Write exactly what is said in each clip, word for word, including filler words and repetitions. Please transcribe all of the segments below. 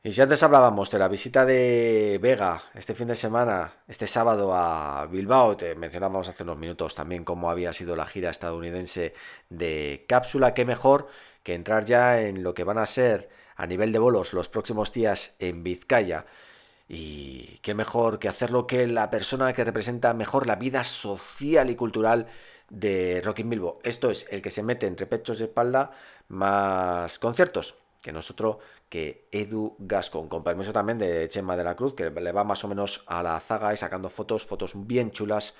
Y si antes hablábamos de la visita de Vega este fin de semana, este sábado a Bilbao, te mencionábamos hace unos minutos también cómo había sido la gira estadounidense de Cápsula, qué mejor que entrar ya en lo que van a ser a nivel de bolos los próximos días en Vizcaya. Y qué mejor que hacerlo que la persona que representa mejor la vida social y cultural de Rock in Bilbo. Esto es el que se mete entre pechos y espalda más conciertos que nosotros, que Edu Gascon, con permiso también de Chema de la Cruz, que le va más o menos a la zaga y sacando fotos, fotos bien chulas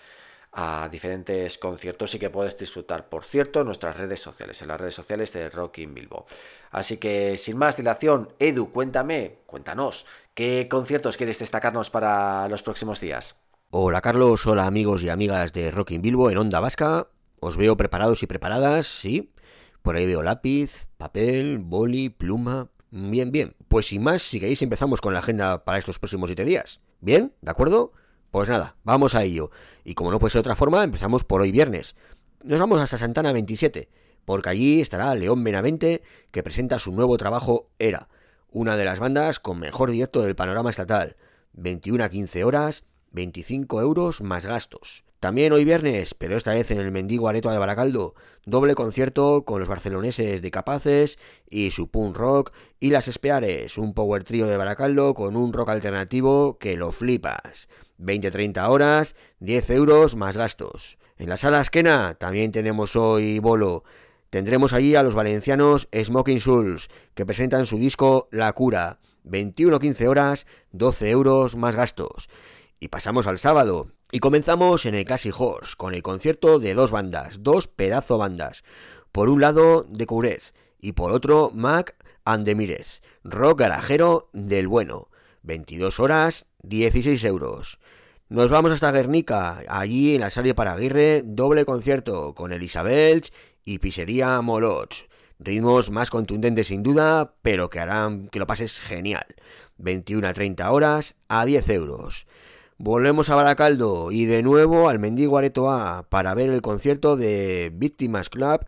a diferentes conciertos y que puedes disfrutar, por cierto, en nuestras redes sociales, en las redes sociales de Rock in Bilbo. Así que, sin más dilación, Edu, cuéntame, cuéntanos, ¿qué conciertos quieres destacarnos para los próximos días? Hola Carlos, hola amigos y amigas de Rock in Bilbo en Onda Vasca. Os veo preparados y preparadas, ¿sí? Por ahí veo lápiz, papel, boli, pluma. Bien, bien. Pues sin más, si queréis empezamos con la agenda para estos próximos siete días. ¿Bien? ¿De acuerdo? Pues nada, vamos a ello. Y como no puede ser de otra forma, empezamos por hoy viernes. Nos vamos hasta Santana veintisiete, porque allí estará León Benavente, que presenta su nuevo trabajo Era, una de las bandas con mejor directo del panorama estatal. veintiuna a quince horas, veinticinco euros más gastos. También hoy viernes, pero esta vez en el Mendigo Areto de Baracaldo, doble concierto con los barceloneses de Capaces y su punk rock, y Las Espeares, un power trío de Baracaldo con un rock alternativo que lo flipas. veinte a treinta horas, diez euros más gastos. En la sala Esquena también tenemos hoy bolo. Tendremos allí a los valencianos Smoking Souls, que presentan su disco La Cura. veintiuna a quince horas, doce euros más gastos. Y pasamos al sábado. Y comenzamos en el Classic Horse, con el concierto de dos bandas, dos pedazo bandas. Por un lado, The Courez, y por otro, Mac and the Mires, rock garajero del bueno. veintidós horas, dieciséis euros. Nos vamos hasta Guernica, allí en la sala Paraguirre, doble concierto con Elisabeth y Pizzería Moloch. Ritmos más contundentes sin duda, pero que harán que lo pases genial. veintiuna a treinta horas a diez euros. Volvemos a Baracaldo y de nuevo al Mendigo Areto A para ver el concierto de Víctimas Club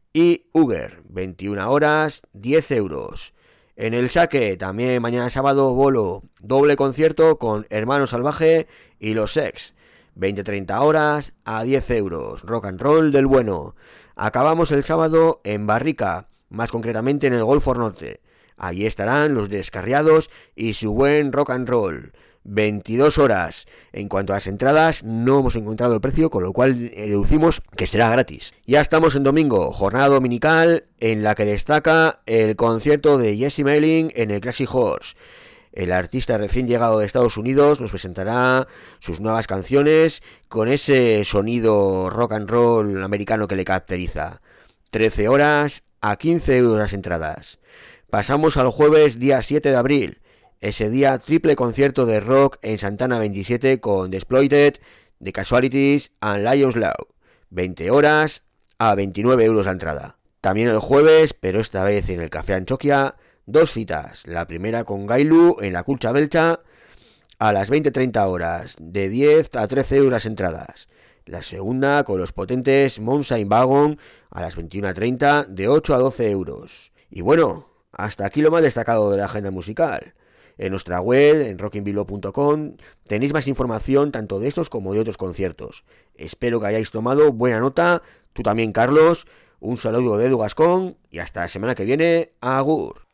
y Uger, veintiuna horas, diez euros. En el Saque, también mañana sábado, bolo, doble concierto con Hermano Salvaje y Los Sex, veinte a treinta horas a diez euros, rock and roll del bueno. Acabamos el sábado en Barrica, más concretamente en el Golfo Norte. Allí estarán los Descarriados y su buen rock and roll. veintidós horas. En cuanto a las entradas, no hemos encontrado el precio, con lo cual deducimos que será gratis. Ya estamos en domingo, jornada dominical en la que destaca el concierto de Jesse Mailing en el Classic Horse. El artista recién llegado de Estados Unidos nos presentará sus nuevas canciones con ese sonido rock and roll americano que le caracteriza. trece horas a quince euros las entradas. Pasamos al jueves día siete de abril. Ese día, triple concierto de rock en Santana veintisiete con The Exploited, The Casualties and Lions Law. veinte horas a veintinueve euros la entrada. También el jueves, pero esta vez en el Café Anchoquia, dos citas. La primera con Gailu en la Culcha Belcha a las veinte a treinta horas, de diez a trece euros las entradas. La segunda con los potentes Mountain Wagon a las veintiuna a treinta, de ocho a doce euros. Y bueno, hasta aquí lo más destacado de la agenda musical. En nuestra web, en rock in bilbo punto com, tenéis más información tanto de estos como de otros conciertos. Espero que hayáis tomado buena nota. Tú también, Carlos. Un saludo de Edu Gascón y hasta la semana que viene. Agur.